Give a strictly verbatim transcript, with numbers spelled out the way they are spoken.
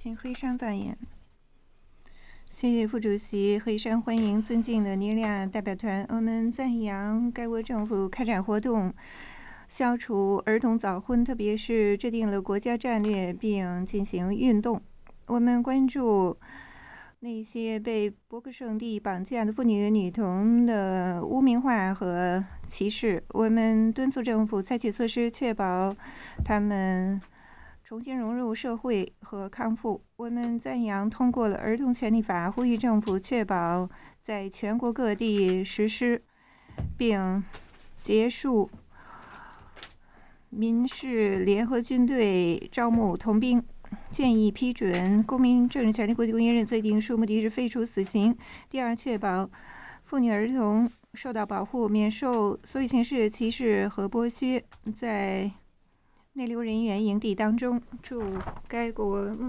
请黑山发言。谢谢副主席，黑山欢迎尊敬的尼日利亚代表团。我们赞扬该国政府开展活动，消除儿童早婚，特别是制定了国家战略并进行运动。我们关注那些被博克圣地绑架的妇女女童的污名化和歧视。我们敦促政府采取措施，确保他们重新融入社会和康复。我们赞扬通过了儿童权利法，呼吁政府确保在全国各地实施，并结束民事联合军队招募童兵。建议批准公民政治权利国际公约认罪定数，目的是废除死刑。第二，确保妇女儿童受到保护，免受所有形式歧视和剥削。在内流人员营地当中，驻该国